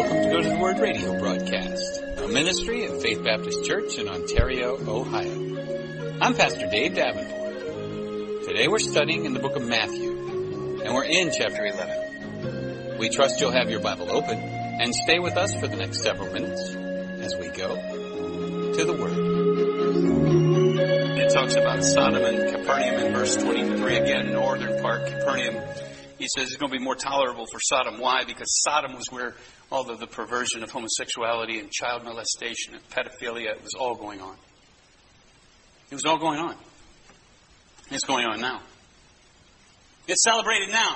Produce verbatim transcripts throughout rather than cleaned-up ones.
welcome to Go to the Word radio broadcast, a ministry of Faith Baptist Church in Ontario, Ohio. I'm Pastor Dave Davenport. Today we're studying in the book of Matthew, and we're in chapter eleven. We trust you'll have your Bible open and stay with us for the next several minutes as we go to the Word. It talks about Sodom and Capernaum in verse twenty-three again, northern part, Capernaum. He says it's going to be more tolerable for Sodom. Why? Because Sodom was where all of the perversion of homosexuality and child molestation and pedophilia, it was all going on. It was all going on. It's going on now. It's celebrated now.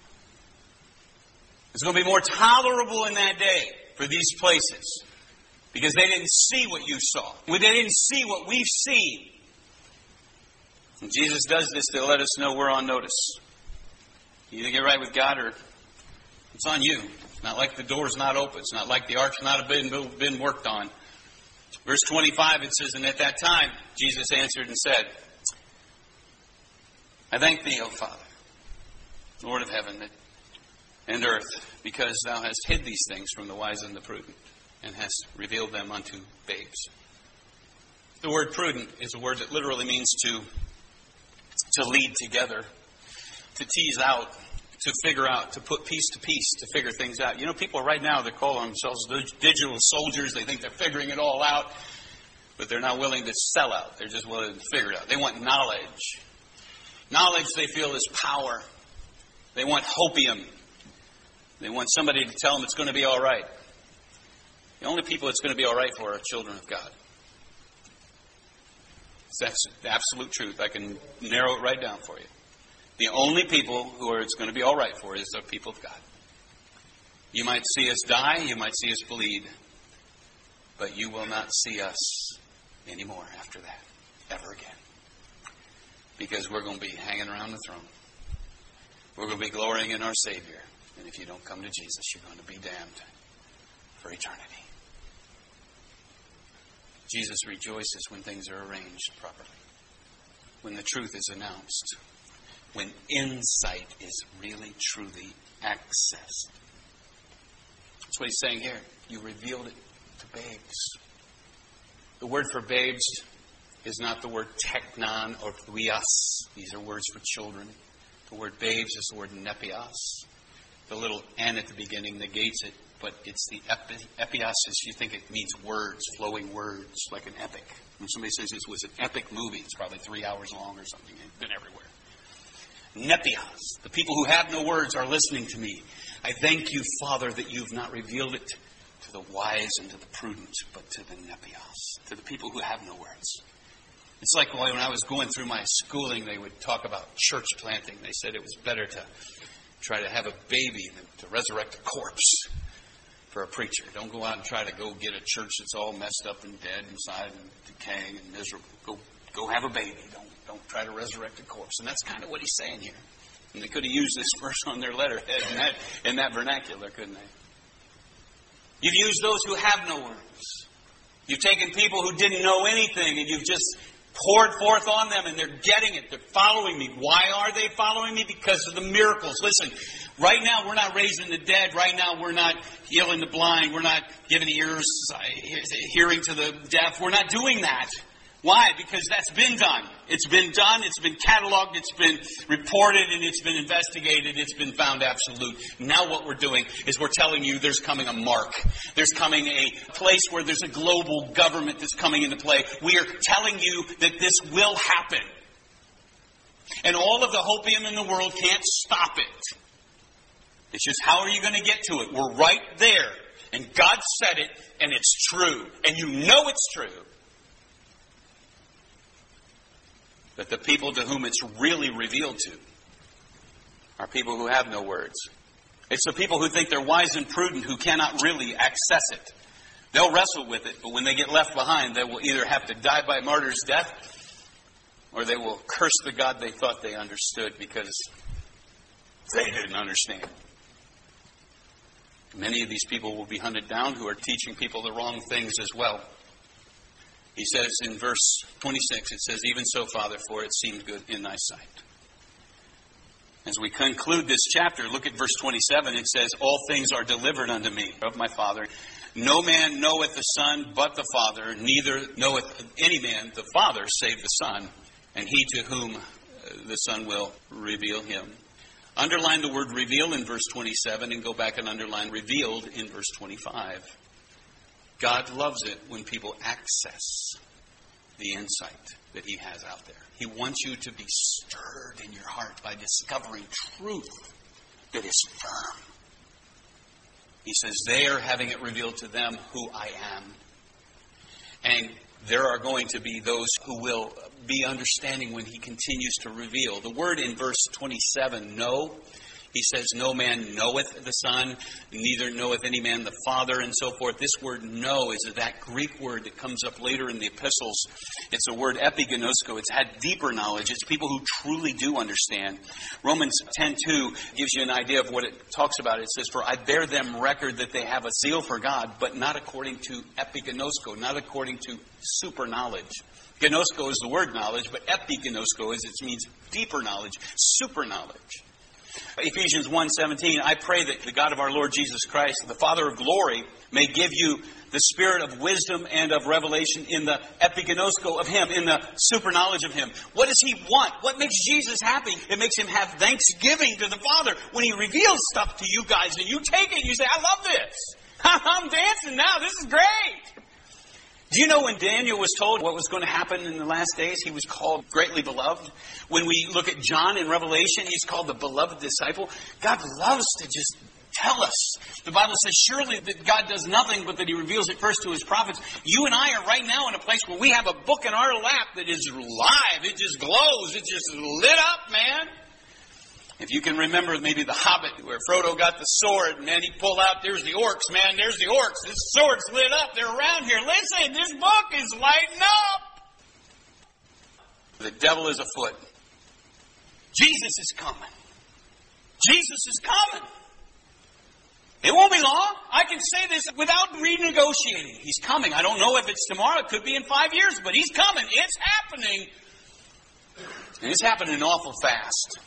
It's going to be more tolerable in that day for these places because they didn't see what you saw. They didn't see what we've seen. And Jesus does this to let us know we're on notice. You either get right with God or it's on you. It's not like the door's not open. It's not like the ark's not been, been worked on. Verse twenty-five, it says, and at that time, Jesus answered and said, I thank thee, O Father, Lord of heaven and earth, because thou hast hid these things from the wise and the prudent, and hast revealed them unto babes. The word prudent is a word that literally means to, to lead together, to tease out, to figure out, to put piece to piece, to figure things out. You know, people right now, they call themselves digital soldiers. They think they're figuring it all out, but they're not willing to sell out. They're just willing to figure it out. They want knowledge. Knowledge, they feel, is power. They want hopium. They want somebody to tell them it's going to be all right. The only people it's going to be all right for are children of God. That's the absolute truth. I can narrow it right down for you. The only people who are it's going to be all right for is the people of God. You might see us die, you might see us bleed, but you will not see us anymore after that, ever again. Because we're going to be hanging around the throne. We're going to be glorying in our Savior. And if you don't come to Jesus, you're going to be damned for eternity. Jesus rejoices when things are arranged properly, when the truth is announced, when insight is really, truly accessed. That's what he's saying here. You revealed it to babes. The word for babes is not the word teknon or thuios. These are words for children. The word babes is the word nepios. The little N at the beginning negates it, but it's the epi, epios, as you think it means words, flowing words, like an epic. When somebody says this was an epic movie, it's probably three hours long or something. It's been everywhere. Nepios, the people who have no words are listening to me. I thank you, Father, that you've not revealed it to the wise and to the prudent, but to the nepios, to the people who have no words. It's like when I was going through my schooling, they would talk about church planting. They said it was better to try to have a baby than to resurrect a corpse for a preacher. Don't go out and try to go get a church that's all messed up and dead inside and decaying and miserable. Go, go have a baby. Don't Don't try to resurrect a corpse. And that's kind of what he's saying here. And they could have used this verse on their letterhead in that, in that vernacular, couldn't they? You've used those who have no words. You've taken people who didn't know anything and you've just poured forth on them and they're getting it. They're following me. Why are they following me? Because of the miracles. Listen, right now we're not raising the dead. Right now we're not healing the blind. We're not giving ears, hearing to the deaf. We're not doing that. Why? Because that's been done. It's been done, it's been cataloged, it's been reported, and it's been investigated, it's been found absolute. Now what we're doing is we're telling you there's coming a mark. There's coming a place where there's a global government that's coming into play. We are telling you that this will happen. And all of the hopium in the world can't stop it. It's just how are you going to get to it? We're right there. And God said it, and it's true. And you know it's true. But the people to whom it's really revealed to are people who have no words. It's the people who think they're wise and prudent who cannot really access it. They'll wrestle with it, but when they get left behind, they will either have to die by martyr's death or they will curse the God they thought they understood because they didn't understand. Many of these people will be hunted down who are teaching people the wrong things as well. He says in verse twenty-six, it says, even so, Father, for it seemed good in thy sight. As we conclude this chapter, look at verse twenty-seven. It says, all things are delivered unto me of my Father. No man knoweth the Son but the Father, neither knoweth any man the Father save the Son, and he to whom the Son will reveal him. Underline the word reveal in verse twenty-seven and go back and underline revealed in verse twenty-five. God loves it when people access the insight that He has out there. He wants you to be stirred in your heart by discovering truth that is firm. He says, they are having it revealed to them who I am. And there are going to be those who will be understanding when He continues to reveal. The word in verse twenty-seven, know, He says, no man knoweth the Son, neither knoweth any man the Father, and so forth. This word know is that Greek word that comes up later in the epistles. It's a word epigenosko. It's had deeper knowledge. It's people who truly do understand. Romans ten two gives you an idea of what it talks about. It says, for I bear them record that they have a zeal for God, but not according to epigenosko, not according to super knowledge. Gnosko is the word knowledge, but epigenosko is, it means deeper knowledge, super knowledge. Ephesians one seventeen, I pray that the God of our Lord Jesus Christ, the Father of glory, may give you the spirit of wisdom and of revelation in the epigenosko of Him, in the super knowledge of Him. What does He want? What makes Jesus happy? It makes Him have thanksgiving to the Father when He reveals stuff to you guys and you take it and you say, I love this. I'm dancing now. This is great. Do you know when Daniel was told what was going to happen in the last days, he was called greatly beloved? When we look at John in Revelation, he's called the beloved disciple. God loves to just tell us. The Bible says surely that God does nothing but that He reveals it first to His prophets. You and I are right now in a place where we have a book in our lap that is live. It just glows. It's just lit up, man. If you can remember maybe The Hobbit, where Frodo got the sword, and then he pulled out, there's the orcs, man, there's the orcs. This sword's lit up. They're around here. Listen, this book is lighting up. The devil is afoot. Jesus is coming. Jesus is coming. It won't be long. I can say this without renegotiating. He's coming. I don't know if it's tomorrow. It could be in five years, but He's coming. It's happening. And it's happening awful fast.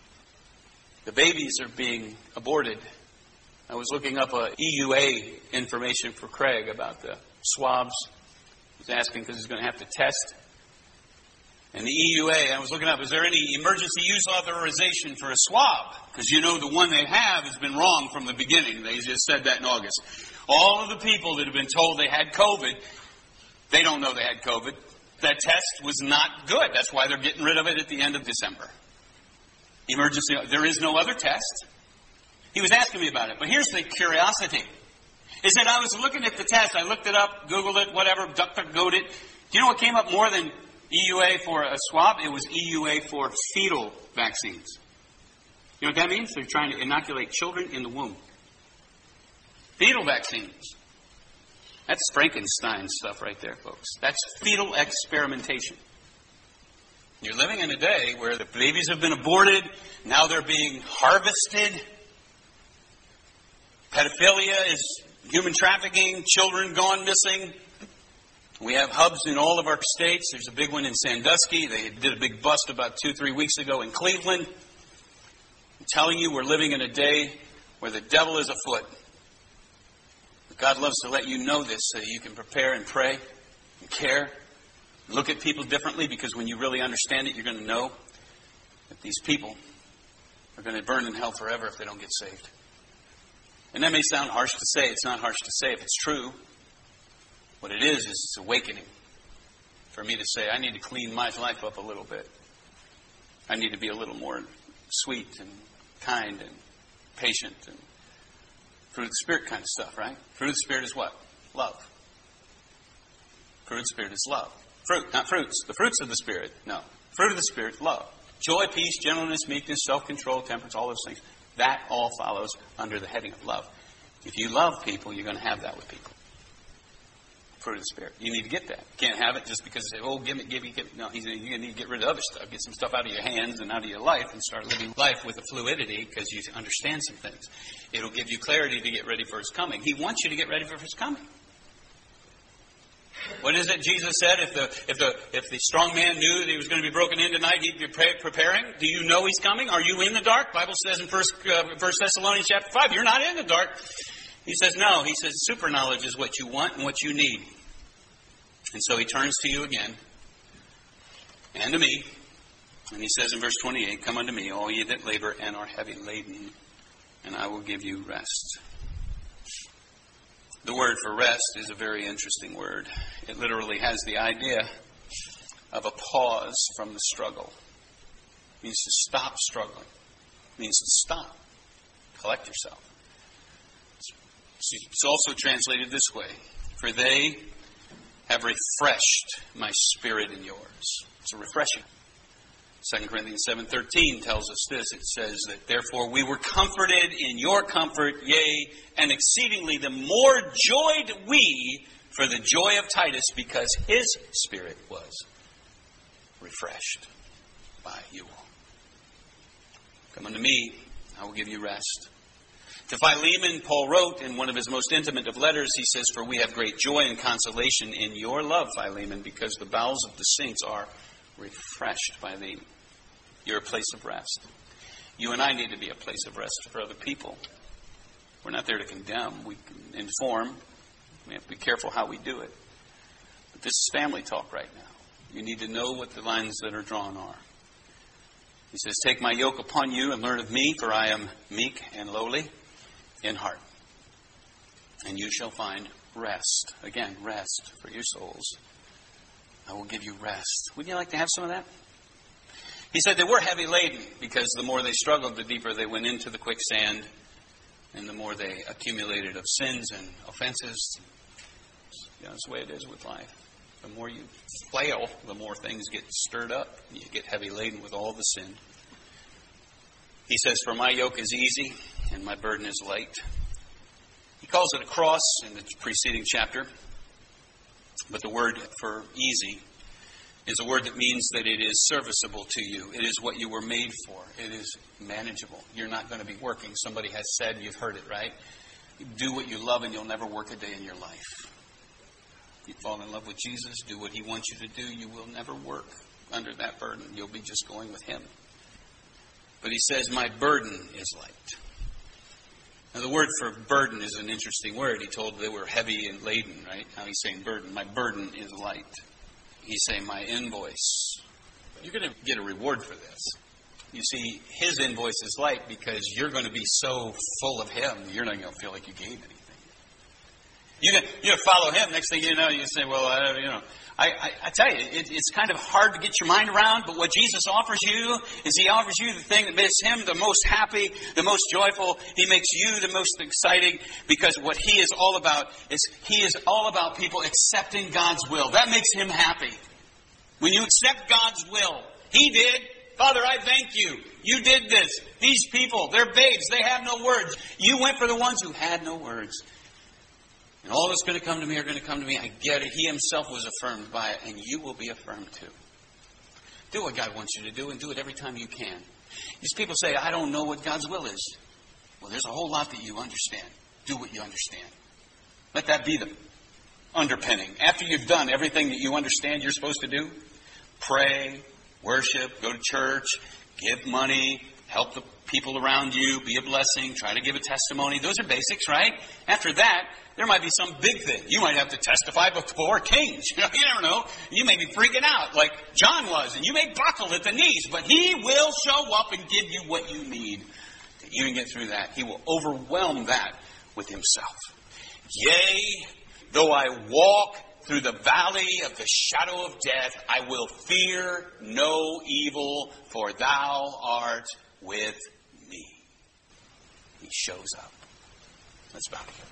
The babies are being aborted. I was looking up a E U A information for Craig about the swabs. He's asking because he's going to have to test. And the E U A, I was looking up, is there any emergency use authorization for a swab? Because you know the one they have has been wrong from the beginning. They just said that in August. All of the people that have been told they had COVID, they don't know they had COVID. That test was not good. That's why they're getting rid of it at the end of December. Emergency, there is no other test. He was asking me about it. But here's the curiosity. Is that I was looking at the test. I looked it up, Googled it, whatever, DuckDuckGo'd it. Do you know what came up more than E U A for a swab? It was E U A for fetal vaccines. You know what that means? They're trying to inoculate children in the womb. Fetal vaccines. That's Frankenstein stuff right there, folks. That's fetal experimentation. You're living in a day where the babies have been aborted. Now they're being harvested. Pedophilia is human trafficking. Children gone missing. We have hubs in all of our states. There's a big one in Sandusky. They did a big bust about two, three weeks ago in Cleveland. I'm telling you, we're living in a day where the devil is afoot. But God loves to let you know this so that you can prepare and pray and care. Look at people differently, because when you really understand it, you're going to know that these people are going to burn in hell forever if they don't get saved. And that may sound harsh to say. It's not harsh to say if it's true. What it is, is it's awakening for me to say, I need to clean my life up a little bit. I need to be a little more sweet and kind and patient and fruit of the Spirit kind of stuff, right? Fruit of the Spirit is what? Love. Fruit of the Spirit is love. Fruit, not fruits. The fruits of the Spirit. No. Fruit of the Spirit, love. Joy, peace, gentleness, meekness, self-control, temperance, all those things. That all follows under the heading of love. If you love people, you're going to have that with people. Fruit of the Spirit. You need to get that. You can't have it just because you say, oh, give me, give me, give me. No, you're going to need to get rid of other stuff. Get some stuff out of your hands and out of your life and start living life with a fluidity because you understand some things. It'll give you clarity to get ready for His coming. He wants you to get ready for His coming. What is it Jesus said? If the if the if the strong man knew that he was going to be broken in tonight, he'd be pre- preparing. Do you know he's coming? Are you in the dark? Bible says in First uh, First Thessalonians chapter five, you're not in the dark. He says no. He says super knowledge is what you want and what you need. And so he turns to you again, and to me, and he says in verse twenty-eight, "Come unto me, all ye that labor and are heavy laden, and I will give you rest." The word for rest is a very interesting word. It literally has the idea of a pause from the struggle. It means to stop struggling. It means to stop. Collect yourself. It's also translated this way. For they have refreshed my spirit in yours. It's a refreshing. Second Corinthians seven thirteen tells us this. It says that, therefore, we were comforted in your comfort, yea, and exceedingly the more joyed we for the joy of Titus, because his spirit was refreshed by you all. Come unto me, I will give you rest. To Philemon, Paul wrote in one of his most intimate of letters, he says, for we have great joy and consolation in your love, Philemon, because the bowels of the saints are refreshed by thee. You're a place of rest. You and I need to be a place of rest for other people. We're not there to condemn. We can inform. We have to be careful how we do it. But this is family talk right now. You need to know what the lines that are drawn are. He says, take my yoke upon you and learn of me, for I am meek and lowly in heart. And you shall find rest. Again, rest for your souls. I will give you rest. Wouldn't you like to have some of that? He said they were heavy laden because the more they struggled, the deeper they went into the quicksand, and the more they accumulated of sins and offenses. You know, that's the way it is with life. The more you flail, the more things get stirred up. You get heavy laden with all the sin. He says, for my yoke is easy and my burden is light. He calls it a cross in the preceding chapter. But the word for easy is a word that means that it is serviceable to you. It is what you were made for. It is manageable. You're not going to be working. Somebody has said, you've heard it, right? Do what you love and you'll never work a day in your life. You fall in love with Jesus, do what he wants you to do, you will never work under that burden. You'll be just going with him. But he says, my burden is light. Now, the word for burden is an interesting word. He told they were heavy and laden, right? Now he's saying burden. My burden is light. He's saying my invoice. You're going to get a reward for this. You see, his invoice is light because you're going to be so full of him, you're not going to feel like you gave anything. You're going to follow him. Next thing you know, you say, well, I, you know, I, I, I tell you, it, it's kind of hard to get your mind around, but what Jesus offers you is he offers you the thing that makes him the most happy, the most joyful. He makes you the most exciting, because what he is all about is he is all about people accepting God's will. That makes him happy. When you accept God's will, he did. Father, I thank you. You did this. These people, they're babes. They have no words. You went for the ones who had no words. And all that's going to come to me are going to come to me. I get it. He himself was affirmed by it, and you will be affirmed too. Do what God wants you to do, and do it every time you can. These people say, I don't know what God's will is. Well, there's a whole lot that you understand. Do what you understand. Let that be the underpinning. After you've done everything that you understand you're supposed to do, pray, worship, go to church, give money, help the people around you, be a blessing, try to give a testimony. Those are basics, right? After that, there might be some big thing. You might have to testify before kings. You know, you never know. You may be freaking out like John was, and you may buckle at the knees, but he will show up and give you what you need to even get through that. He will overwhelm that with himself. Yea, though I walk through the valley of the shadow of death, I will fear no evil, for thou art with me. He shows up. Let's bow together.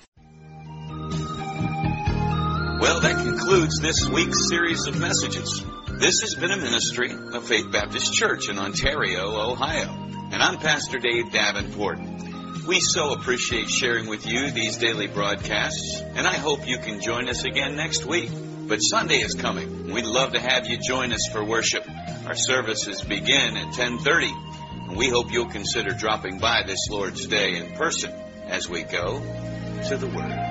Well, that concludes this week's series of messages. This has been a ministry of Faith Baptist Church in Ontario, Ohio. And I'm Pastor Dave Davenport. We so appreciate sharing with you these daily broadcasts, and I hope you can join us again next week. But Sunday is coming. We'd love to have you join us for worship. Our services begin at ten thirty, and we hope you'll consider dropping by this Lord's Day in person as we go to the Word.